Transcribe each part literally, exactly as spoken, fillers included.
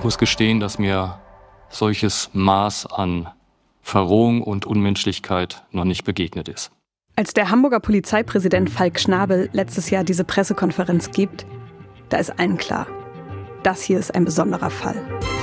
Ich muss gestehen, dass mir solches Maß an Verrohung und Unmenschlichkeit noch nicht begegnet ist. Als der Hamburger Polizeipräsident Falk Schnabel letztes Jahr diese Pressekonferenz gibt, da ist allen klar, das hier ist ein besonderer Fall.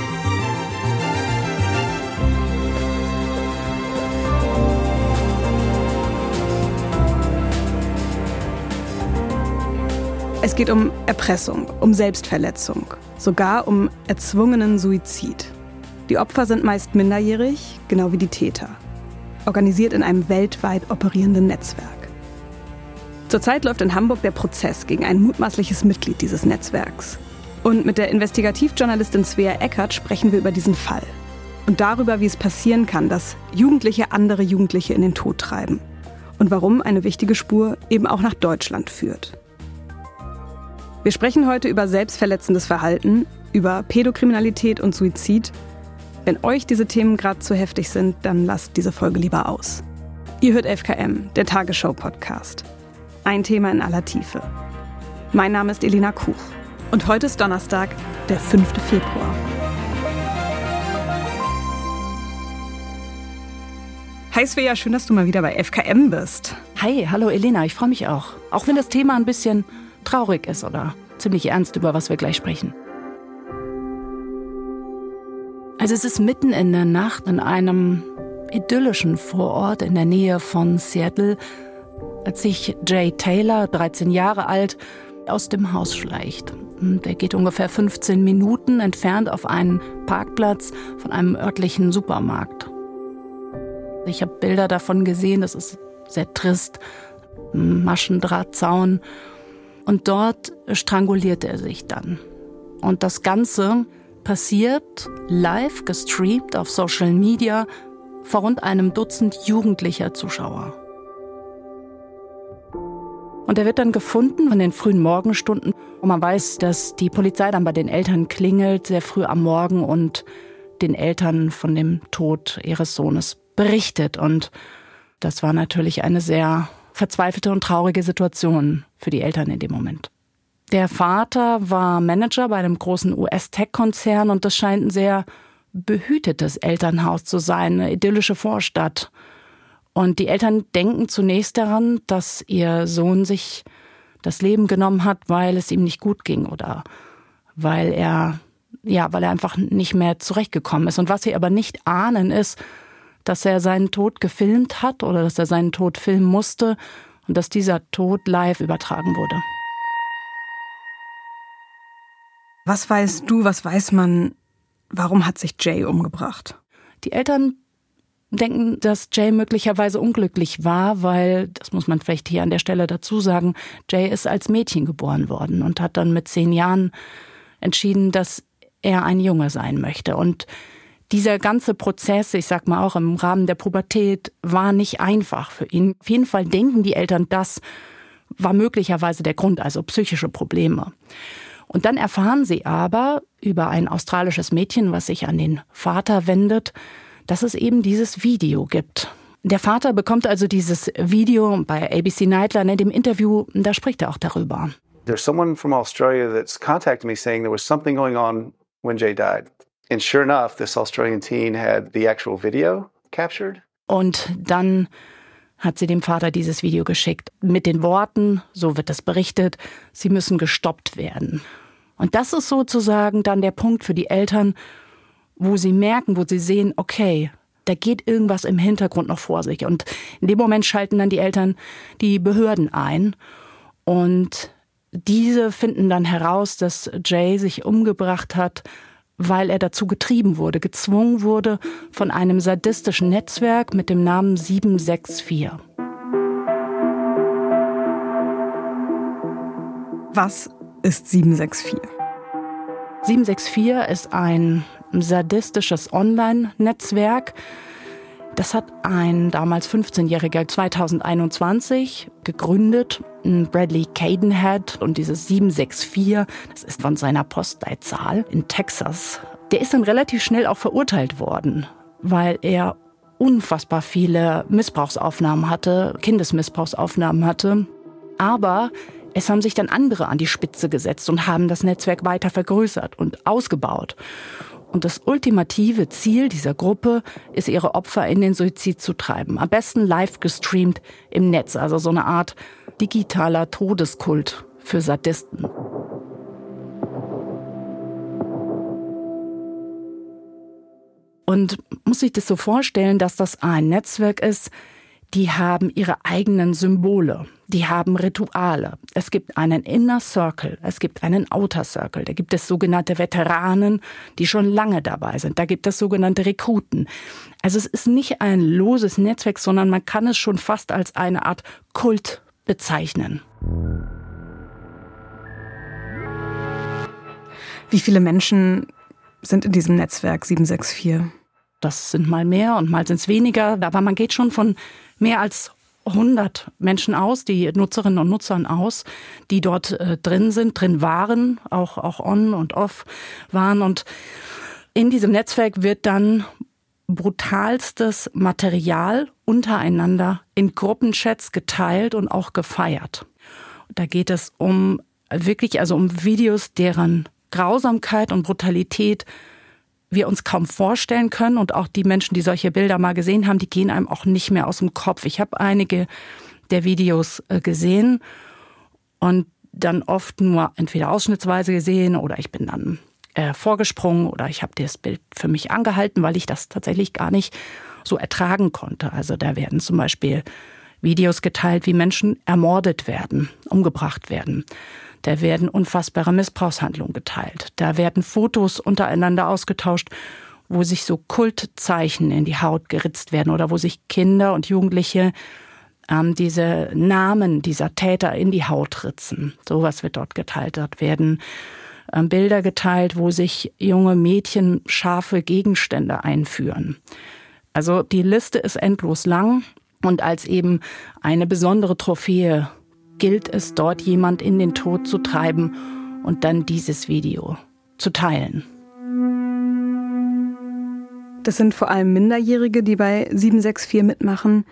Es geht um Erpressung, um Selbstverletzung, sogar um erzwungenen Suizid. Die Opfer sind meist minderjährig, genau wie die Täter. Organisiert in einem weltweit operierenden Netzwerk. Zurzeit läuft in Hamburg der Prozess gegen ein mutmaßliches Mitglied dieses Netzwerks. Und mit der Investigativjournalistin Svea Eckert sprechen wir über diesen Fall. Und darüber, wie es passieren kann, dass Jugendliche andere Jugendliche in den Tod treiben. Und warum eine wichtige Spur eben auch nach Deutschland führt. Wir sprechen heute über selbstverletzendes Verhalten, über Pädokriminalität und Suizid. Wenn euch diese Themen gerade zu heftig sind, dann lasst diese Folge lieber aus. Ihr hört F K M, der Tagesschau-Podcast. Ein Thema in aller Tiefe. Mein Name ist Elena Kuch und heute ist Donnerstag, der fünfte Februar. Hi Svea, schön, dass du mal wieder bei F K M bist. Hi, hallo Elena, ich freue mich auch. Auch wenn das Thema ein bisschen traurig ist oder ziemlich ernst, über was wir gleich sprechen. Also es ist mitten in der Nacht in einem idyllischen Vorort in der Nähe von Seattle, als sich Jay Taylor, dreizehn Jahre alt, aus dem Haus schleicht. Der geht ungefähr fünfzehn Minuten entfernt auf einen Parkplatz von einem örtlichen Supermarkt. Ich habe Bilder davon gesehen, das ist sehr trist, Maschendrahtzaun. Und dort stranguliert er sich dann. Und das Ganze passiert live gestreamt auf Social Media vor rund einem Dutzend jugendlicher Zuschauer. Und er wird dann gefunden in den frühen Morgenstunden. Und man weiß, dass die Polizei dann bei den Eltern klingelt, sehr früh am Morgen und den Eltern von dem Tod ihres Sohnes berichtet. Und das war natürlich eine sehr verzweifelte und traurige Situation für die Eltern in dem Moment. Der Vater war Manager bei einem großen U S-Tech-Konzern und das scheint ein sehr behütetes Elternhaus zu sein, eine idyllische Vorstadt. Und die Eltern denken zunächst daran, dass ihr Sohn sich das Leben genommen hat, weil es ihm nicht gut ging oder weil er, ja, weil er einfach nicht mehr zurechtgekommen ist. Und was sie aber nicht ahnen ist, dass er seinen Tod gefilmt hat oder dass er seinen Tod filmen musste und dass dieser Tod live übertragen wurde. Was weißt du, was weiß man, warum hat sich Jay umgebracht? Die Eltern denken, dass Jay möglicherweise unglücklich war, weil, das muss man vielleicht hier an der Stelle dazu sagen, Jay ist als Mädchen geboren worden und hat dann mit zehn Jahren entschieden, dass er ein Junge sein möchte. Und dieser ganze Prozess, ich sag mal auch im Rahmen der Pubertät, war nicht einfach für ihn. Auf jeden Fall denken die Eltern, das war möglicherweise der Grund, also psychische Probleme. Und dann erfahren sie aber über ein australisches Mädchen, was sich an den Vater wendet, dass es eben dieses Video gibt. Der Vater bekommt also dieses Video bei A B C Nightline in dem Interview, da spricht er auch darüber. There's someone from Australia that's contacted me saying there was something going on when Jay died. And sure enough, this Australian teen had the actual video captured. Und dann hat sie dem Vater dieses Video geschickt mit den Worten, so wird es berichtet, sie müssen gestoppt werden. Und das ist sozusagen dann der Punkt für die Eltern, wo sie merken, wo sie sehen, okay, da geht irgendwas im Hintergrund noch vor sich. Und in dem Moment schalten dann die Eltern die Behörden ein. Und diese finden dann heraus, dass Jay sich umgebracht hat, weil er dazu getrieben wurde, gezwungen wurde von einem sadistischen Netzwerk mit dem Namen sieben sechs vier. Was ist sieben sechs vier? sieben sechs vier ist ein sadistisches Online-Netzwerk. Das hat ein damals fünfzehnjähriger zweitausendeinundzwanzig gegründet, Bradley Cadenhead. Und dieses sieben sechs vier, das ist von seiner Postleitzahl in Texas. Der ist dann relativ schnell auch verurteilt worden, weil er unfassbar viele Missbrauchsaufnahmen hatte, Kindesmissbrauchsaufnahmen hatte. Aber Es haben sich dann andere an die Spitze gesetzt und haben das Netzwerk weiter vergrößert und ausgebaut. Und das ultimative Ziel dieser Gruppe ist, ihre Opfer in den Suizid zu treiben. Am besten live gestreamt im Netz, also so eine Art digitaler Todeskult für Sadisten. Und muss sich das so vorstellen, dass das ein Netzwerk ist, die haben ihre eigenen Symbole, die haben Rituale. Es gibt einen Inner Circle, es gibt einen Outer Circle, da gibt es sogenannte Veteranen, die schon lange dabei sind, da gibt es sogenannte Rekruten. Also es ist nicht ein loses Netzwerk, sondern man kann es schon fast als eine Art Kult bezeichnen. Wie viele Menschen sind in diesem Netzwerk sieben sechs vier? Das sind mal mehr und mal sind es weniger, aber man geht schon von mehr als hundert Menschen aus, die Nutzerinnen und Nutzern aus, die dort äh, drin sind, drin waren, auch, auch on und off waren. Und in diesem Netzwerk wird dann brutalstes Material untereinander in Gruppenchats geteilt und auch gefeiert. Da geht es um wirklich, also um Videos, deren Grausamkeit und Brutalität wir uns kaum vorstellen können. Und auch die Menschen, die solche Bilder mal gesehen haben, die gehen einem auch nicht mehr aus dem Kopf. Ich habe einige der Videos gesehen und dann oft nur entweder ausschnittsweise gesehen oder ich bin dann äh, vorgesprungen oder ich habe das Bild für mich angehalten, weil ich das tatsächlich gar nicht so ertragen konnte. Also da werden zum Beispiel Videos geteilt, wie Menschen ermordet werden, umgebracht werden. Da werden unfassbare Missbrauchshandlungen geteilt. Da werden Fotos untereinander ausgetauscht, wo sich so Kultzeichen in die Haut geritzt werden oder wo sich Kinder und Jugendliche ähm, diese Namen dieser Täter in die Haut ritzen. Sowas wird dort geteilt. Dort werden ähm, Bilder geteilt, wo sich junge Mädchen scharfe Gegenstände einführen. Also die Liste ist endlos lang und als eben eine besondere Trophäe gilt es, dort jemand in den Tod zu treiben und dann dieses Video zu teilen. Das sind vor allem Minderjährige, die bei sieben sechs vier mitmachen.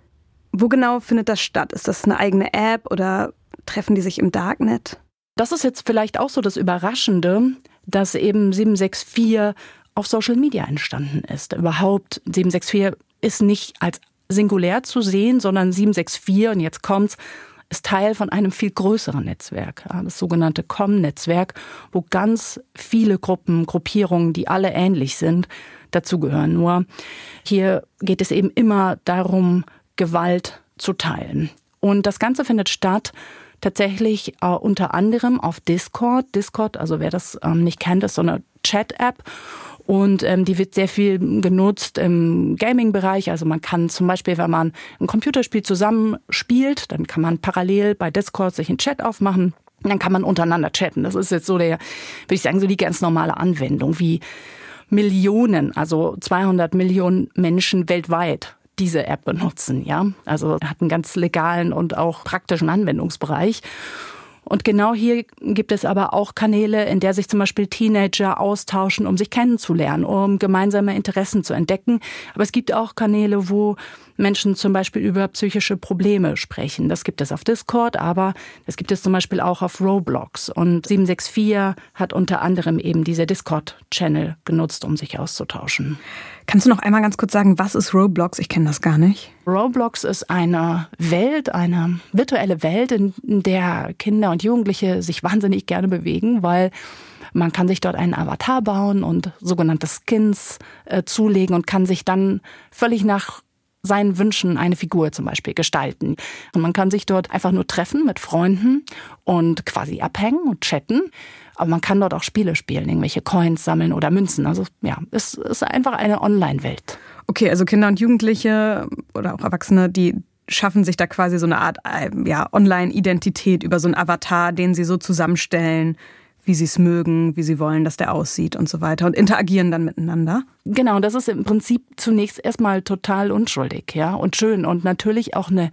Wo genau findet das statt? Ist das eine eigene App oder treffen die sich im Darknet? Das ist jetzt vielleicht auch so das Überraschende, dass eben sieben sechs vier auf Social Media entstanden ist. Überhaupt, sieben sechs vier ist nicht als singulär zu sehen, sondern sieben sechs vier, und jetzt kommt's, ist Teil von einem viel größeren Netzwerk, das sogenannte C O M-Netzwerk, wo ganz viele Gruppen, Gruppierungen, die alle ähnlich sind, dazugehören. Nur hier geht es eben immer darum, Gewalt zu teilen. Und das Ganze findet statt tatsächlich äh, unter anderem auf Discord. Discord, also wer das ähm, nicht kennt, ist so eine Chat-App. Und ähm, die wird sehr viel genutzt im Gaming-Bereich. Also man kann zum Beispiel, wenn man ein Computerspiel zusammenspielt, dann kann man parallel bei Discord sich einen Chat aufmachen. Und dann kann man untereinander chatten. Das ist jetzt so der, würde ich sagen, so die ganz normale Anwendung, wie Millionen, also zweihundert Millionen Menschen weltweit diese App benutzen. Ja, also hat einen ganz legalen und auch praktischen Anwendungsbereich. Und genau hier gibt es aber auch Kanäle, in der sich zum Beispiel Teenager austauschen, um sich kennenzulernen, um gemeinsame Interessen zu entdecken. Aber es gibt auch Kanäle, wo Menschen zum Beispiel über psychische Probleme sprechen. Das gibt es auf Discord, aber das gibt es zum Beispiel auch auf Roblox. Und sieben sechs vier hat unter anderem eben diese Discord-Channel genutzt, um sich auszutauschen. Kannst du noch einmal ganz kurz sagen, was ist Roblox? Ich kenne das gar nicht. Roblox ist eine Welt, eine virtuelle Welt, in der Kinder und Jugendliche sich wahnsinnig gerne bewegen, weil man kann sich dort einen Avatar bauen und sogenannte Skins äh, zulegen und kann sich dann völlig nach seinen Wünschen eine Figur zum Beispiel gestalten. Und man kann sich dort einfach nur treffen mit Freunden und quasi abhängen und chatten. Aber man kann dort auch Spiele spielen, irgendwelche Coins sammeln oder Münzen. Also ja, es ist einfach eine Online-Welt. Okay, also Kinder und Jugendliche oder auch Erwachsene, die schaffen sich da quasi so eine Art ja, Online-Identität über so einen Avatar, den sie so zusammenstellen, wie sie es mögen, wie sie wollen, dass der aussieht und so weiter und interagieren dann miteinander. Genau, das ist im Prinzip zunächst erstmal total unschuldig, ja, und schön und natürlich auch eine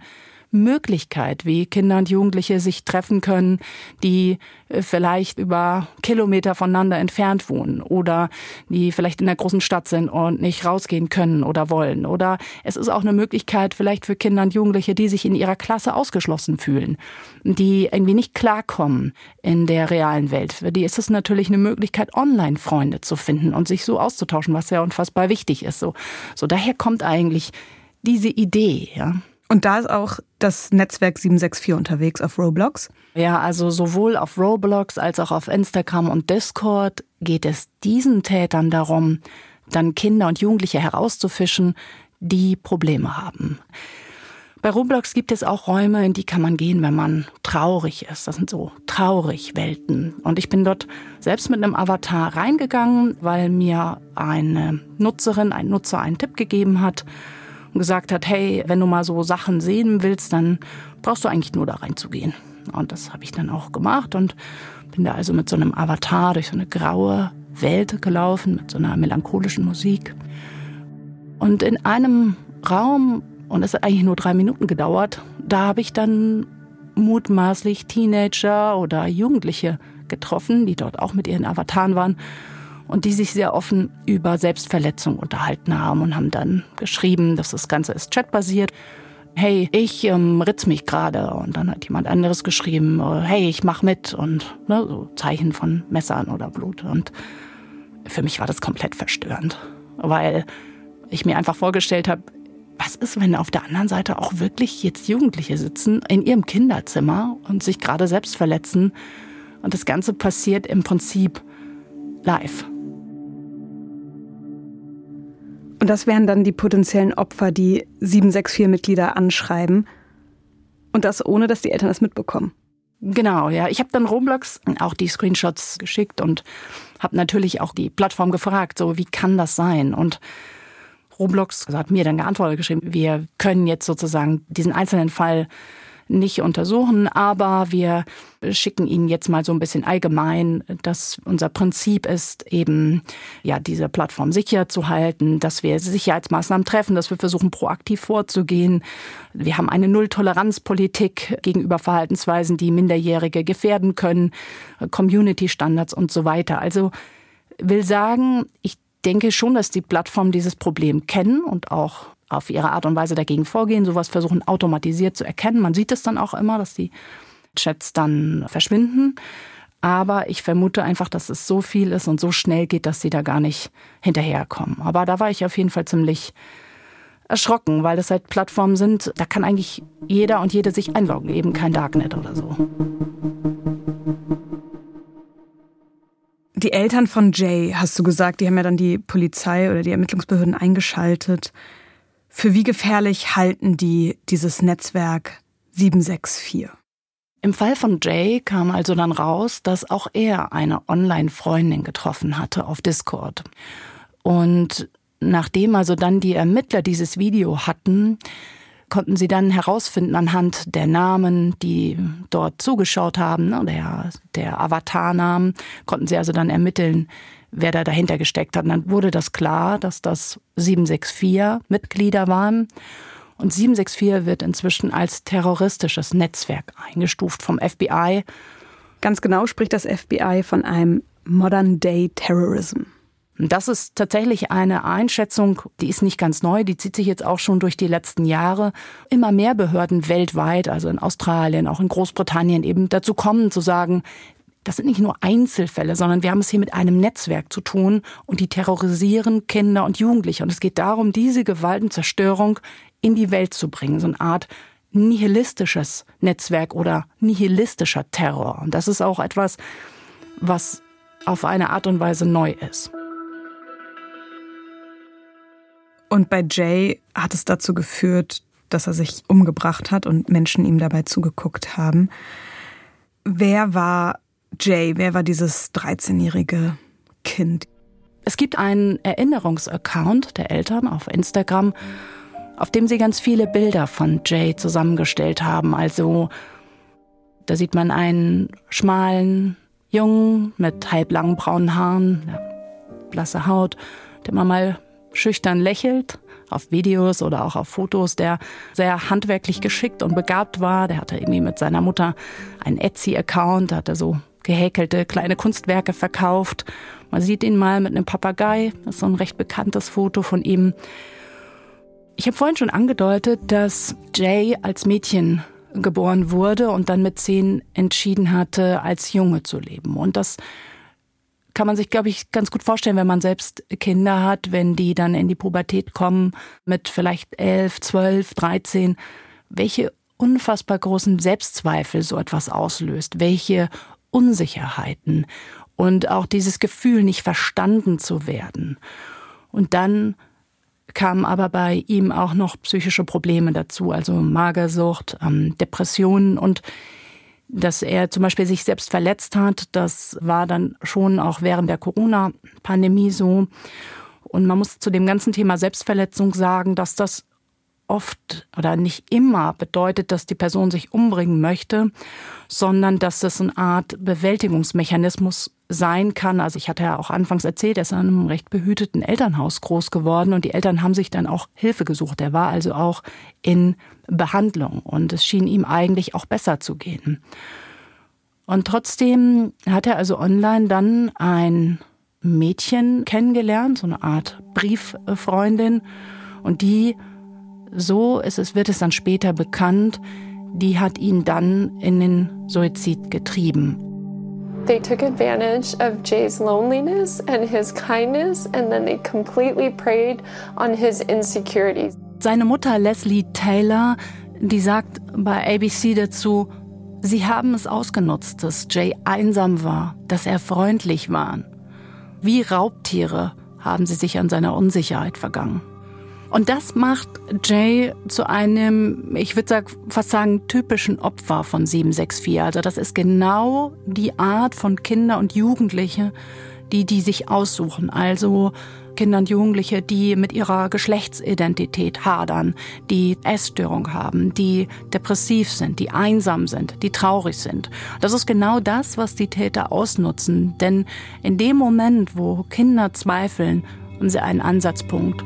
Möglichkeit, wie Kinder und Jugendliche sich treffen können, die vielleicht über Kilometer voneinander entfernt wohnen oder die vielleicht in der großen Stadt sind und nicht rausgehen können oder wollen. Oder es ist auch eine Möglichkeit vielleicht für Kinder und Jugendliche, die sich in ihrer Klasse ausgeschlossen fühlen, die irgendwie nicht klarkommen in der realen Welt. Für die ist es natürlich eine Möglichkeit, Online-Freunde zu finden und sich so auszutauschen, was ja unfassbar wichtig ist. So, so daher kommt eigentlich diese Idee, ja. Und da ist auch das Netzwerk sieben sechs vier unterwegs auf Roblox? Ja, also sowohl auf Roblox als auch auf Instagram und Discord geht es diesen Tätern darum, dann Kinder und Jugendliche herauszufischen, die Probleme haben. Bei Roblox gibt es auch Räume, in die kann man gehen, wenn man traurig ist. Das sind so Traurig-Welten. Und ich bin dort selbst mit einem Avatar reingegangen, weil mir eine Nutzerin, ein Nutzer einen Tipp gegeben hat und gesagt hat, hey, wenn du mal so Sachen sehen willst, dann brauchst du eigentlich nur da reinzugehen. Und das habe ich dann auch gemacht und bin da also mit so einem Avatar durch so eine graue Welt gelaufen, mit so einer melancholischen Musik. Und in einem Raum, und es hat eigentlich nur drei Minuten gedauert, da habe ich dann mutmaßlich Teenager oder Jugendliche getroffen, die dort auch mit ihren Avataren waren und die sich sehr offen über Selbstverletzung unterhalten haben und haben dann geschrieben, dass das Ganze ist chatbasiert. Hey, ich ähm, ritz mich gerade. Und dann hat jemand anderes geschrieben, hey, ich mach mit. Und ne, so Zeichen von Messern oder Blut. Und für mich war das komplett verstörend, weil ich mir einfach vorgestellt habe, was ist, wenn auf der anderen Seite auch wirklich jetzt Jugendliche sitzen in ihrem Kinderzimmer und sich gerade selbst verletzen. Und das Ganze passiert im Prinzip live. Und das wären dann die potenziellen Opfer, die sieben sechs vier Mitglieder anschreiben. Und das ohne, dass die Eltern das mitbekommen. Genau, ja. Ich habe dann Roblox auch die Screenshots geschickt und habe natürlich auch die Plattform gefragt, so wie kann das sein? Und Roblox hat mir dann geantwortet, geschrieben, wir können jetzt sozusagen diesen einzelnen Fall nicht untersuchen, aber wir schicken Ihnen jetzt mal so ein bisschen allgemein, dass unser Prinzip ist, eben ja diese Plattform sicher zu halten, dass wir Sicherheitsmaßnahmen treffen, dass wir versuchen, proaktiv vorzugehen. Wir haben eine Null-Toleranz-Politik gegenüber Verhaltensweisen, die Minderjährige gefährden können, Community-Standards und so weiter. Also will sagen, ich denke schon, dass die Plattformen dieses Problem kennen und auch auf ihre Art und Weise dagegen vorgehen, sowas versuchen automatisiert zu erkennen. Man sieht es dann auch immer, dass die Chats dann verschwinden. Aber ich vermute einfach, dass es so viel ist und so schnell geht, dass sie da gar nicht hinterherkommen. Aber da war ich auf jeden Fall ziemlich erschrocken, weil das halt Plattformen sind, da kann eigentlich jeder und jede sich einloggen, eben kein Darknet oder so. Die Eltern von Jay, hast du gesagt, die haben ja dann die Polizei oder die Ermittlungsbehörden eingeschaltet. Für wie gefährlich halten die dieses Netzwerk sieben sechs vier? Im Fall von Jay kam also dann raus, dass auch er eine Online-Freundin getroffen hatte auf Discord. Und nachdem also dann die Ermittler dieses Video hatten, konnten sie dann herausfinden anhand der Namen, die dort zugeschaut haben, der, der Avatarnamen, konnten sie also dann ermitteln, wer da dahinter gesteckt hat. Und dann wurde das klar, dass das sieben sechs vier Mitglieder waren. Und sieben sechs vier wird inzwischen als terroristisches Netzwerk eingestuft vom F B I. Ganz genau spricht das F B I von einem Modern-Day-Terrorism. Das ist tatsächlich eine Einschätzung, die ist nicht ganz neu, die zieht sich jetzt auch schon durch die letzten Jahre. Immer mehr Behörden weltweit, also in Australien, auch in Großbritannien, eben dazu kommen zu sagen, das sind nicht nur Einzelfälle, sondern wir haben es hier mit einem Netzwerk zu tun und die terrorisieren Kinder und Jugendliche. Und es geht darum, diese Gewaltenzerstörung in die Welt zu bringen, so eine Art nihilistisches Netzwerk oder nihilistischer Terror. Und das ist auch etwas, was auf eine Art und Weise neu ist. Und bei Jay hat es dazu geführt, dass er sich umgebracht hat und Menschen ihm dabei zugeguckt haben. Wer war Jay? Wer war dieses dreizehnjährige Kind? Es gibt einen Erinnerungsaccount der Eltern auf Instagram, auf dem sie ganz viele Bilder von Jay zusammengestellt haben. Also da sieht man einen schmalen Jungen mit halblangen braunen Haaren, blasse Haut, der immer mal schüchtern lächelt, auf Videos oder auch auf Fotos, der sehr handwerklich geschickt und begabt war. Der hatte irgendwie mit seiner Mutter einen Etsy-Account, da hat er so gehäkelte kleine Kunstwerke verkauft. Man sieht ihn mal mit einem Papagei, das ist so ein recht bekanntes Foto von ihm. Ich habe vorhin schon angedeutet, dass Jay als Mädchen geboren wurde und dann mit zehn entschieden hatte, als Junge zu leben. Und das kann man sich, glaube ich, ganz gut vorstellen, wenn man selbst Kinder hat, wenn die dann in die Pubertät kommen mit vielleicht elf, zwölf, dreizehn, welche unfassbar großen Selbstzweifel so etwas auslöst, welche Unsicherheiten und auch dieses Gefühl, nicht verstanden zu werden. Und dann kamen aber bei ihm auch noch psychische Probleme dazu, also Magersucht, ähm, Depressionen und dass er zum Beispiel sich selbst verletzt hat, das war dann schon auch während der Corona-Pandemie so. Und man muss zu dem ganzen Thema Selbstverletzung sagen, dass das oft oder nicht immer bedeutet, dass die Person sich umbringen möchte, sondern dass das eine Art Bewältigungsmechanismus sein kann. Also ich hatte ja auch anfangs erzählt, er ist in einem recht behüteten Elternhaus groß geworden und die Eltern haben sich dann auch Hilfe gesucht. Er war also auch in Behandlung und es schien ihm eigentlich auch besser zu gehen. Und trotzdem hat er also online dann ein Mädchen kennengelernt, so eine Art Brieffreundin, und die, so ist es, wird es dann später bekannt, die hat ihn dann in den Suizid getrieben. They took advantage of Jay's loneliness and his kindness, and then they completely preyed on his insecurities. Seine Mutter Leslie Taylor, die sagt bei A B C dazu, sie haben es ausgenutzt, dass Jay einsam war, dass er freundlich war. Wie Raubtiere haben sie sich an seiner Unsicherheit vergangen. Und das macht Jay zu einem, ich würde fast sagen, typischen Opfer von sieben sechs vier. Also das ist genau die Art von Kinder und Jugendliche, die die sich aussuchen. Also Kinder und Jugendliche, die mit ihrer Geschlechtsidentität hadern, die Essstörung haben, die depressiv sind, die einsam sind, die traurig sind. Das ist genau das, was die Täter ausnutzen. Denn in dem Moment, wo Kinder zweifeln, haben sie einen Ansatzpunkt.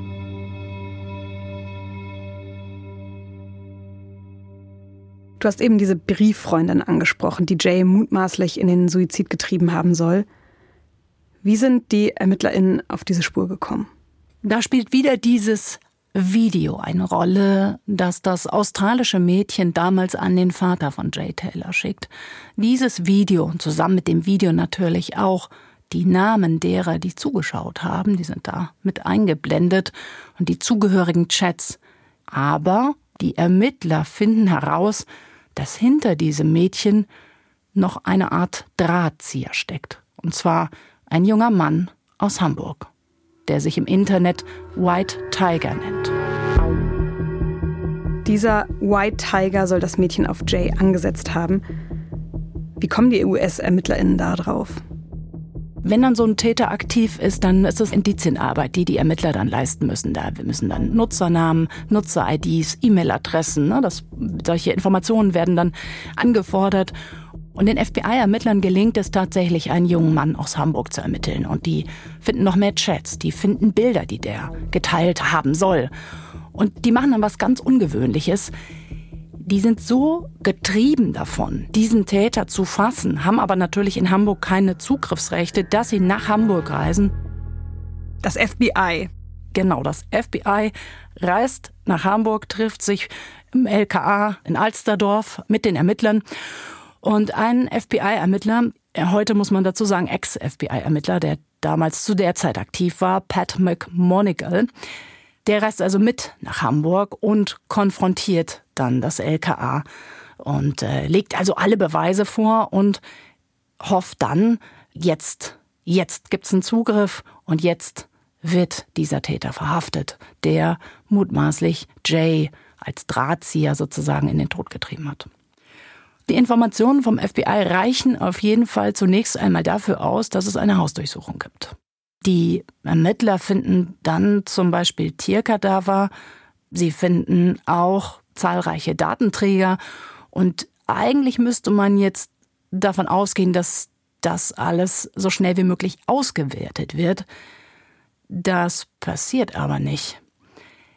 Du hast eben diese Brieffreundin angesprochen, die Jay mutmaßlich in den Suizid getrieben haben soll. Wie sind die ErmittlerInnen auf diese Spur gekommen? Da spielt wieder dieses Video eine Rolle, das das australische Mädchen damals an den Vater von Jay Taylor schickt. Dieses Video, zusammen mit dem Video natürlich auch die Namen derer, die zugeschaut haben, die sind da mit eingeblendet und die zugehörigen Chats. Aber die Ermittler finden heraus, dass hinter diesem Mädchen noch eine Art Drahtzieher steckt. Und zwar ein junger Mann aus Hamburg, der sich im Internet White Tiger nennt. Dieser White Tiger soll das Mädchen auf Jay angesetzt haben. Wie kommen die U S-ErmittlerInnen da drauf? Wenn dann so ein Täter aktiv ist, dann ist es Indizienarbeit, die die Ermittler dann leisten müssen. Da wir müssen dann Nutzernamen, Nutzer-I Ds, E-Mail-Adressen, ne, das, solche Informationen werden dann angefordert. Und den F B I-Ermittlern gelingt es tatsächlich, einen jungen Mann aus Hamburg zu ermitteln. Und die finden noch mehr Chats, die finden Bilder, die der geteilt haben soll. Und die machen dann was ganz Ungewöhnliches. Die sind so getrieben davon, diesen Täter zu fassen, haben aber natürlich in Hamburg keine Zugriffsrechte, dass sie nach Hamburg reisen. Das F B I. Genau, das F B I reist nach Hamburg, trifft sich im L K A in Alsterdorf mit den Ermittlern. Und ein F B I-Ermittler, heute muss man dazu sagen Ex-F B I-Ermittler, der damals zu der Zeit aktiv war, Pat McMonigal, der reist also mit nach Hamburg und konfrontiert dann das L K A und äh, legt also alle Beweise vor und hofft dann, jetzt, jetzt gibt's einen Zugriff und jetzt wird dieser Täter verhaftet, der mutmaßlich Jay als Drahtzieher sozusagen in den Tod getrieben hat. Die Informationen vom F B I reichen auf jeden Fall zunächst einmal dafür aus, dass es eine Hausdurchsuchung gibt. Die Ermittler finden dann zum Beispiel Tierkadaver, sie finden auch zahlreiche Datenträger und eigentlich müsste man jetzt davon ausgehen, dass das alles so schnell wie möglich ausgewertet wird. Das passiert aber nicht.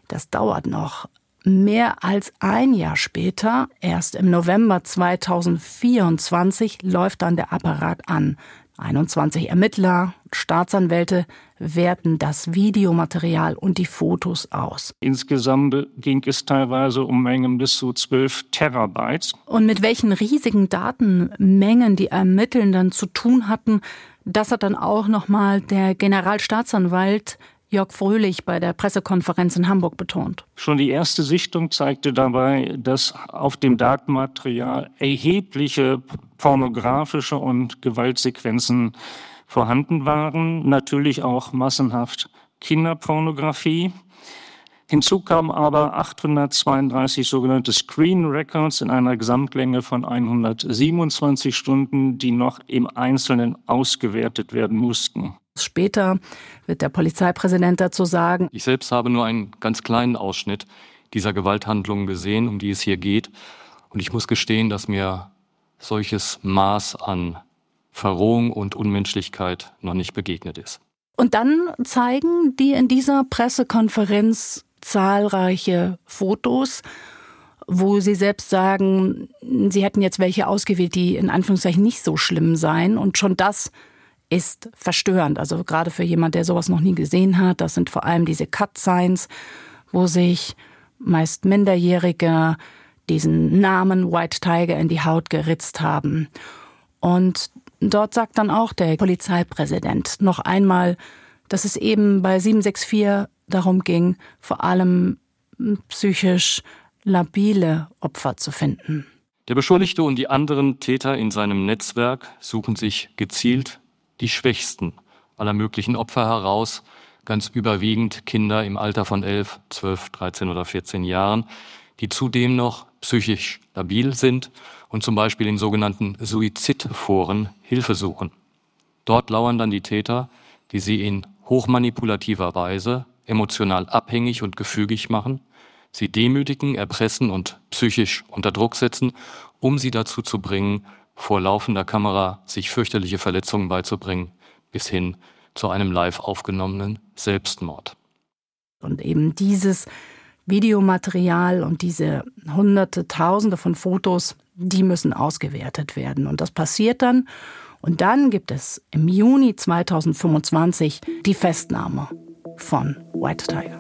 Das dauert noch. Mehr als ein Jahr später, erst im November zweitausendvierundzwanzig, läuft dann der Apparat an. einundzwanzig Ermittler, Staatsanwälte werten das Videomaterial und die Fotos aus. Insgesamt ging es teilweise um Mengen bis zu zwölf Terabyte. Und mit welchen riesigen Datenmengen die Ermittelnden zu tun hatten, das hat dann auch nochmal der Generalstaatsanwalt Jörg Fröhlich bei der Pressekonferenz in Hamburg betont. Schon die erste Sichtung zeigte dabei, dass auf dem Datenmaterial erhebliche pornografische und Gewaltsequenzen vorhanden waren. Natürlich auch massenhaft Kinderpornografie. Hinzu kamen aber achthundertzweiunddreißig sogenannte Screen Records in einer Gesamtlänge von hundertsiebenundzwanzig Stunden, die noch im Einzelnen ausgewertet werden mussten. Später wird der Polizeipräsident dazu sagen: Ich selbst habe nur einen ganz kleinen Ausschnitt dieser Gewalthandlungen gesehen, um die es hier geht. Und ich muss gestehen, dass mir solches Maß an Verrohung und Unmenschlichkeit noch nicht begegnet ist. Und dann zeigen die in dieser Pressekonferenz zahlreiche Fotos, wo sie selbst sagen, sie hätten jetzt welche ausgewählt, die in Anführungszeichen nicht so schlimm seien. Und schon das ist verstörend. Also gerade für jemand, der sowas noch nie gesehen hat, das sind vor allem diese Cut-Signs, wo sich meist Minderjährige diesen Namen White Tiger in die Haut geritzt haben. Und dort sagt dann auch der Polizeipräsident noch einmal, dass es eben bei sieben sechs vier darum ging, vor allem psychisch labile Opfer zu finden. Der Beschuldigte und die anderen Täter in seinem Netzwerk suchen sich gezielt die Schwächsten aller möglichen Opfer heraus, ganz überwiegend Kinder im Alter von elf, zwölf, dreizehn oder vierzehn Jahren, die zudem noch psychisch labil sind und zum Beispiel in sogenannten Suizidforen Hilfe suchen. Dort lauern dann die Täter, die sie in hochmanipulativer Weise emotional abhängig und gefügig machen, sie demütigen, erpressen und psychisch unter Druck setzen, um sie dazu zu bringen, vor laufender Kamera sich fürchterliche Verletzungen beizubringen, bis hin zu einem live aufgenommenen Selbstmord. Und eben dieses Videomaterial und diese Hunderte, Tausende von Fotos, die müssen ausgewertet werden. Und das passiert dann. Und dann gibt es im Juni zweitausendfünfundzwanzig die Festnahme von White Tiger.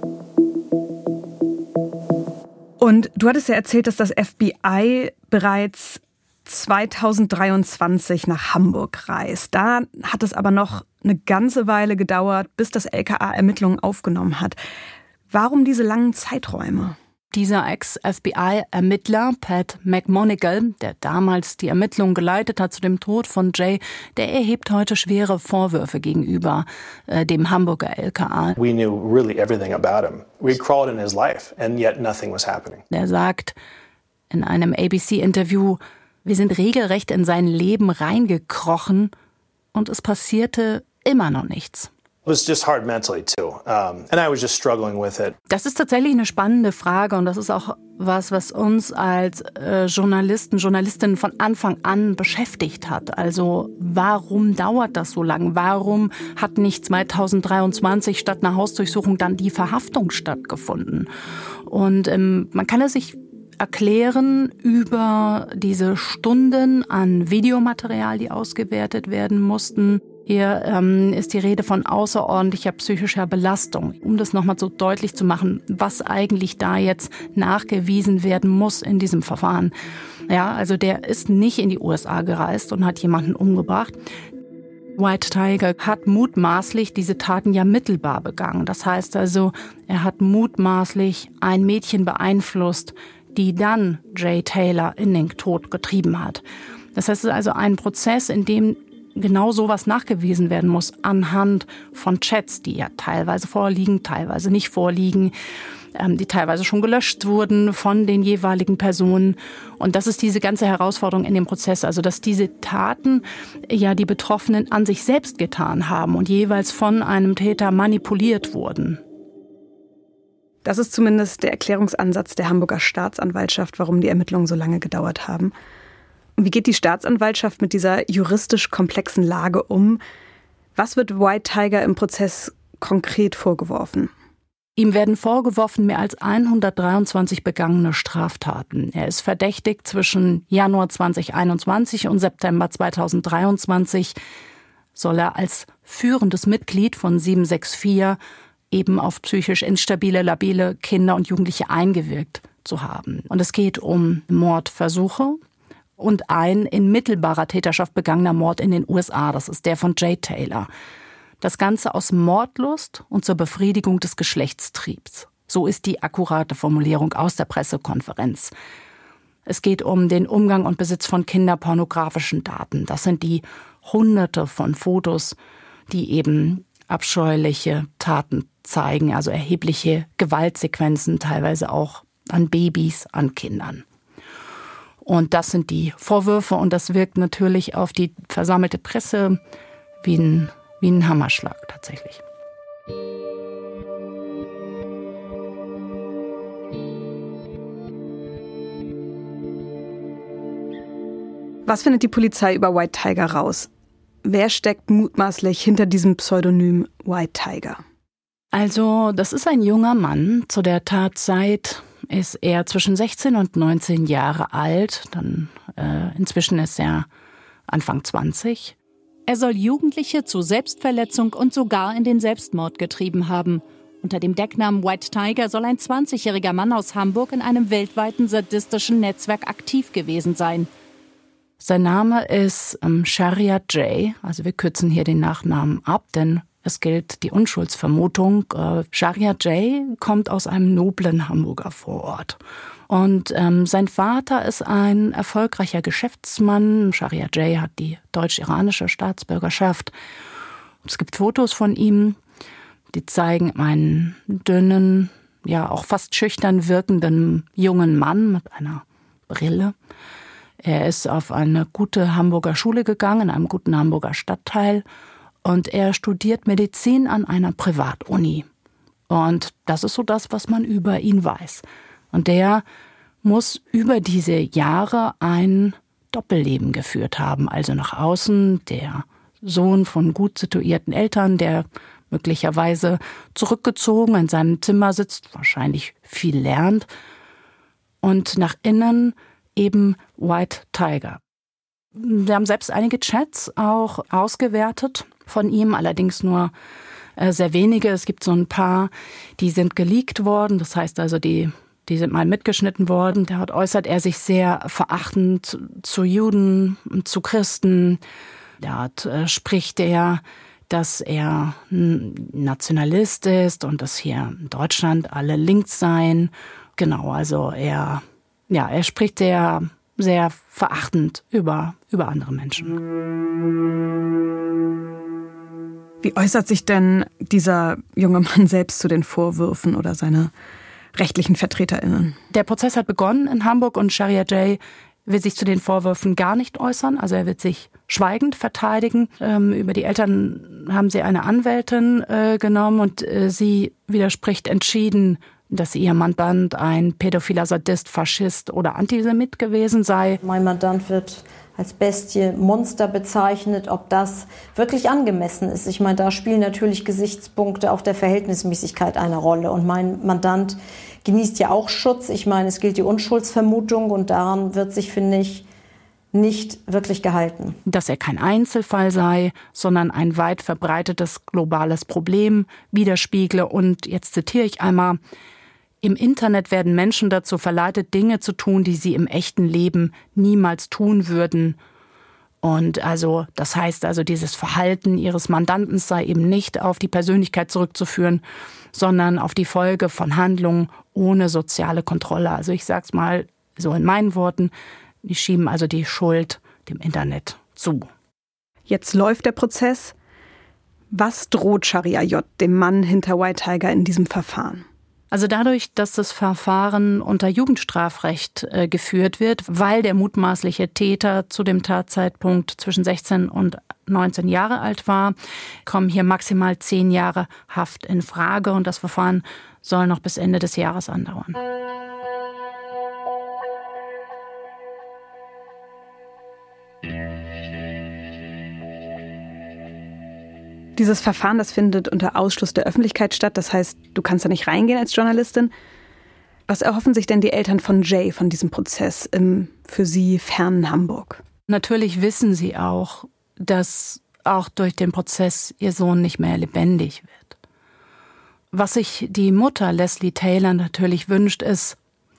Und du hattest ja erzählt, dass das F B I bereits zweitausenddreiundzwanzig nach Hamburg reist. Da hat es aber noch eine ganze Weile gedauert, bis das L K A Ermittlungen aufgenommen hat. Warum diese langen Zeiträume? Dieser Ex-F B I-Ermittler Pat McMonigal, der damals die Ermittlungen geleitet hat zu dem Tod von Jay, der erhebt heute schwere Vorwürfe gegenüber äh, dem Hamburger L K A. We knew really everything about him. We crawled in his life and yet nothing was happening. Der sagt in einem A B C-Interview, wir sind regelrecht in sein Leben reingekrochen und es passierte immer noch nichts. It was just hard mentally too, um, and I was just struggling with it. Das ist tatsächlich eine spannende Frage und das ist auch was, was uns als äh, Journalisten, Journalistinnen von Anfang an beschäftigt hat. Also warum dauert das so lang? Warum hat nicht zweitausenddreiundzwanzig statt einer Hausdurchsuchung dann die Verhaftung stattgefunden? Und ähm, man kann es sich erklären über diese Stunden an Videomaterial, die ausgewertet werden mussten. Hier ähm, ist die Rede von außerordentlicher psychischer Belastung. Um das nochmal so deutlich zu machen, was eigentlich da jetzt nachgewiesen werden muss in diesem Verfahren. Ja, also der ist nicht in die U S A gereist und hat jemanden umgebracht. White Tiger hat mutmaßlich diese Taten ja mittelbar begangen. Das heißt also, er hat mutmaßlich ein Mädchen beeinflusst, die dann Jay Taylor in den Tod getrieben hat. Das heißt, es ist also ein Prozess, in dem genau sowas nachgewiesen werden muss anhand von Chats, die ja teilweise vorliegen, teilweise nicht vorliegen, ähm, die teilweise schon gelöscht wurden von den jeweiligen Personen. Und das ist diese ganze Herausforderung in dem Prozess, also dass diese Taten ja die Betroffenen an sich selbst getan haben und jeweils von einem Täter manipuliert wurden. Das ist zumindest der Erklärungsansatz der Hamburger Staatsanwaltschaft, warum die Ermittlungen so lange gedauert haben. Und wie geht die Staatsanwaltschaft mit dieser juristisch komplexen Lage um? Was wird White Tiger im Prozess konkret vorgeworfen? Ihm werden vorgeworfen mehr als hundertdreiundzwanzig begangene Straftaten. Er ist verdächtigt, zwischen Januar zweitausendeinundzwanzig und September zweitausenddreiundzwanzig soll er als führendes Mitglied von sieben sechs vier eben auf psychisch instabile, labile Kinder und Jugendliche eingewirkt zu haben. Und es geht um Mordversuche und ein in mittelbarer Täterschaft begangener Mord in den U S A. Das ist der von Jay Taylor. Das Ganze aus Mordlust und zur Befriedigung des Geschlechtstriebs. So ist die akkurate Formulierung aus der Pressekonferenz. Es geht um den Umgang und Besitz von kinderpornografischen Daten. Das sind die Hunderte von Fotos, die eben abscheuliche Taten zeigen, also erhebliche Gewaltsequenzen, teilweise auch an Babys, an Kindern. Und das sind die Vorwürfe und das wirkt natürlich auf die versammelte Presse wie ein, wie ein Hammerschlag tatsächlich. Was findet die Polizei über White Tiger raus? Wer steckt mutmaßlich hinter diesem Pseudonym White Tiger? Also, das ist ein junger Mann. Zu der Tatzeit ist er zwischen sechzehn und neunzehn Jahre alt. Dann äh, inzwischen ist er Anfang zwanzig. Er soll Jugendliche zu Selbstverletzung und sogar in den Selbstmord getrieben haben. Unter dem Decknamen White Tiger soll ein zwanzigjähriger Mann aus Hamburg in einem weltweiten sadistischen Netzwerk aktiv gewesen sein. Sein Name ist ähm, Sharia J. Also wir kürzen hier den Nachnamen ab, denn es gilt die Unschuldsvermutung. Äh, Sharia J. kommt aus einem noblen Hamburger Vorort. Und ähm, sein Vater ist ein erfolgreicher Geschäftsmann. Sharia J. hat die deutsch-iranische Staatsbürgerschaft. Es gibt Fotos von ihm, die zeigen einen dünnen, ja auch fast schüchtern wirkenden jungen Mann mit einer Brille. Er ist auf eine gute Hamburger Schule gegangen, in einem guten Hamburger Stadtteil. Und er studiert Medizin an einer Privatuni. Und das ist so das, was man über ihn weiß. Und der muss über diese Jahre ein Doppelleben geführt haben. Also nach außen der Sohn von gut situierten Eltern, der möglicherweise zurückgezogen in seinem Zimmer sitzt, wahrscheinlich viel lernt. Und nach innen eben White Tiger. Wir haben selbst einige Chats auch ausgewertet von ihm, allerdings nur äh, sehr wenige. Es gibt so ein paar, die sind geleakt worden, das heißt also, die, die sind mal mitgeschnitten worden. Dort äußert er sich sehr verachtend zu Juden, zu Christen. Dort äh, spricht er, dass er ein Nationalist ist und dass hier in Deutschland alle links seien. Genau, also er... Ja, er spricht sehr, sehr verachtend über, über andere Menschen. Wie äußert sich denn dieser junge Mann selbst zu den Vorwürfen oder seine rechtlichen VertreterInnen? Der Prozess hat begonnen in Hamburg und Sharia J. will sich zu den Vorwürfen gar nicht äußern. Also er wird sich schweigend verteidigen. Ähm, über die Eltern haben sie eine Anwältin äh, genommen und äh, sie widerspricht entschieden, dass ihr Mandant ein pädophiler Sadist, Faschist oder Antisemit gewesen sei. Mein Mandant wird als Bestie, Monster bezeichnet, ob das wirklich angemessen ist. Ich meine, da spielen natürlich Gesichtspunkte auch der Verhältnismäßigkeit eine Rolle. Und mein Mandant genießt ja auch Schutz. Ich meine, es gilt die Unschuldsvermutung und daran wird sich, finde ich, nicht wirklich gehalten. Dass er kein Einzelfall sei, sondern ein weit verbreitetes globales Problem widerspiegle. Und jetzt zitiere ich einmal: Im Internet werden Menschen dazu verleitet, Dinge zu tun, die sie im echten Leben niemals tun würden. Und also, das heißt also, dieses Verhalten ihres Mandanten sei eben nicht auf die Persönlichkeit zurückzuführen, sondern auf die Folge von Handlungen ohne soziale Kontrolle. Also ich sag's mal so in meinen Worten, die schieben also die Schuld dem Internet zu. Jetzt läuft der Prozess. Was droht Sharia J., dem Mann hinter White Tiger, in diesem Verfahren? Also dadurch, dass das Verfahren unter Jugendstrafrecht äh, geführt wird, weil der mutmaßliche Täter zu dem Tatzeitpunkt zwischen sechzehn und neunzehn Jahre alt war, kommen hier maximal zehn Jahre Haft in Frage und das Verfahren soll noch bis Ende des Jahres andauern. Dieses Verfahren, das findet unter Ausschluss der Öffentlichkeit statt. Das heißt, du kannst da nicht reingehen als Journalistin. Was erhoffen sich denn die Eltern von Jay von diesem Prozess im für sie fernen Hamburg? Natürlich wissen sie auch, dass auch durch den Prozess ihr Sohn nicht mehr lebendig wird. Was sich die Mutter Leslie Taylor natürlich wünscht, ist,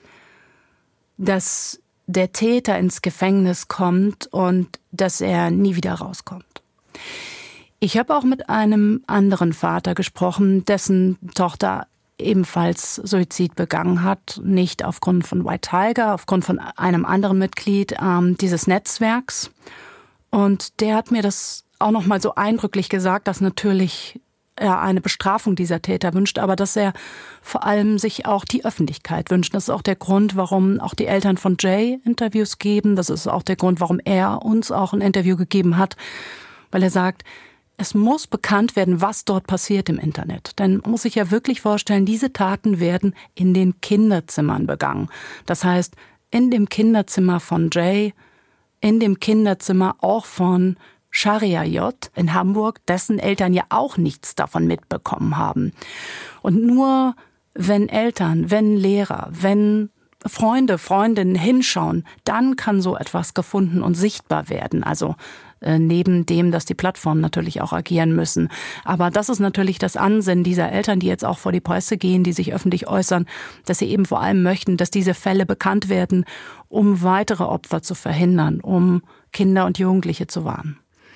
dass der Täter ins Gefängnis kommt und dass er nie wieder rauskommt. Ich habe auch mit einem anderen Vater gesprochen, dessen Tochter ebenfalls Suizid begangen hat. Nicht aufgrund von White Tiger, aufgrund von einem anderen Mitglied ähm, dieses Netzwerks. Und der hat mir das auch noch mal so eindrücklich gesagt, dass natürlich er eine Bestrafung dieser Täter wünscht, aber dass er vor allem sich auch die Öffentlichkeit wünscht. Das ist auch der Grund, warum auch die Eltern von Jay Interviews geben. Das ist auch der Grund, warum er uns auch ein Interview gegeben hat, weil er sagt, es muss bekannt werden, was dort passiert im Internet. Denn man muss sich ja wirklich vorstellen, diese Taten werden in den Kinderzimmern begangen. Das heißt, in dem Kinderzimmer von Jay, in dem Kinderzimmer auch von Sharia J. in Hamburg, dessen Eltern ja auch nichts davon mitbekommen haben. Und nur wenn Eltern, wenn Lehrer, wenn Freunde, Freundinnen hinschauen, dann kann so etwas gefunden und sichtbar werden. Also äh, neben dem, dass die Plattformen natürlich auch agieren müssen. Aber das ist natürlich das Ansinnen dieser Eltern, die jetzt auch vor die Presse gehen, die sich öffentlich äußern, dass sie eben vor allem möchten, dass diese Fälle bekannt werden, um weitere Opfer zu verhindern, um Kinder und Jugendliche zu warnen.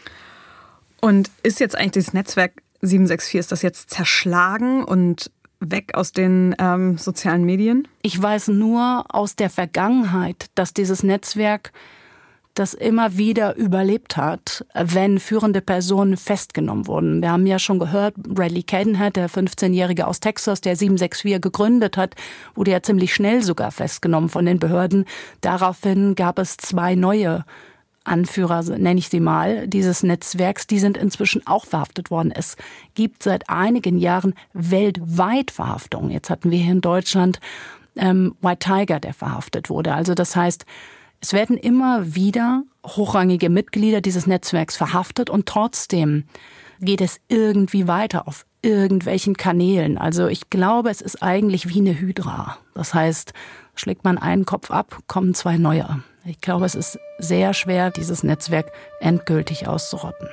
Und ist jetzt eigentlich dieses Netzwerk sieben sechs vier, ist das jetzt zerschlagen und weg aus den ähm, sozialen Medien? Ich weiß nur aus der Vergangenheit, dass dieses Netzwerk das immer wieder überlebt hat, wenn führende Personen festgenommen wurden. Wir haben ja schon gehört, Bradley Cadenhead, der fünfzehnjährige aus Texas, der sieben sechs vier gegründet hat, wurde ja ziemlich schnell sogar festgenommen von den Behörden. Daraufhin gab es zwei neue Anführer, nenne ich sie mal, dieses Netzwerks, die sind inzwischen auch verhaftet worden. Es gibt seit einigen Jahren weltweit Verhaftungen. Jetzt hatten wir hier in Deutschland ähm, White Tiger, der verhaftet wurde. Also das heißt, es werden immer wieder hochrangige Mitglieder dieses Netzwerks verhaftet und trotzdem geht es irgendwie weiter auf irgendwelchen Kanälen. Also ich glaube, es ist eigentlich wie eine Hydra. Das heißt, schlägt man einen Kopf ab, kommen zwei neue. Ich glaube, es ist sehr schwer, dieses Netzwerk endgültig auszurotten.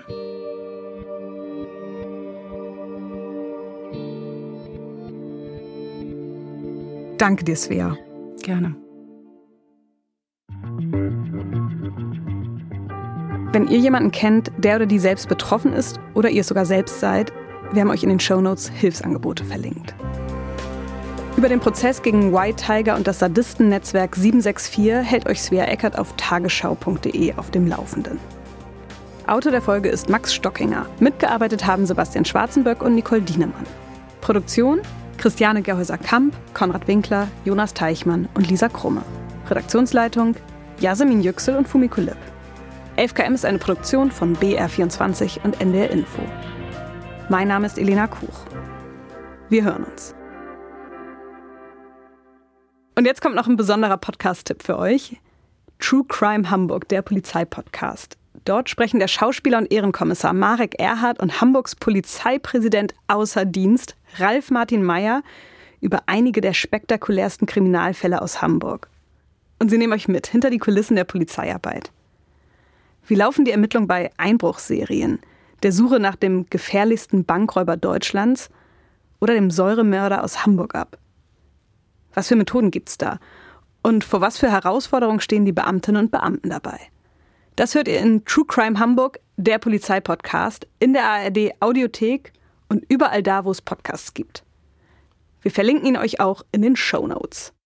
Danke dir, Svea. Gerne. Wenn ihr jemanden kennt, der oder die selbst betroffen ist oder ihr es sogar selbst seid, wir haben euch in den Shownotes Hilfsangebote verlinkt. Über den Prozess gegen White Tiger und das Sadistennetzwerk sieben sechs vier hält euch Svea Eckert auf tagesschau punkt de auf dem Laufenden. Autor der Folge ist Max Stockinger. Mitgearbeitet haben Sebastian Schwarzenböck und Nicole Dienemann. Produktion Christiane Gerhäuser-Kamp, Konrad Winkler, Jonas Teichmann und Lisa Krumme. Redaktionsleitung Yasemin Yüksel und Fumiko Lipp. elf K M ist eine Produktion von B R vierundzwanzig und N D R Info. Mein Name ist Elena Kuch. Wir hören uns. Und jetzt kommt noch ein besonderer Podcast-Tipp für euch. True Crime Hamburg, der Polizeipodcast. Dort sprechen der Schauspieler und Ehrenkommissar Marek Erhardt und Hamburgs Polizeipräsident außer Dienst Ralf Martin Meyer über einige der spektakulärsten Kriminalfälle aus Hamburg. Und sie nehmen euch mit hinter die Kulissen der Polizeiarbeit. Wie laufen die Ermittlungen bei Einbruchsserien, der Suche nach dem gefährlichsten Bankräuber Deutschlands oder dem Säuremörder aus Hamburg ab? Was für Methoden gibt's da? Und vor was für Herausforderungen stehen die Beamtinnen und Beamten dabei? Das hört ihr in True Crime Hamburg, der Polizeipodcast, in der A R D Audiothek und überall da, wo es Podcasts gibt. Wir verlinken ihn euch auch in den Shownotes.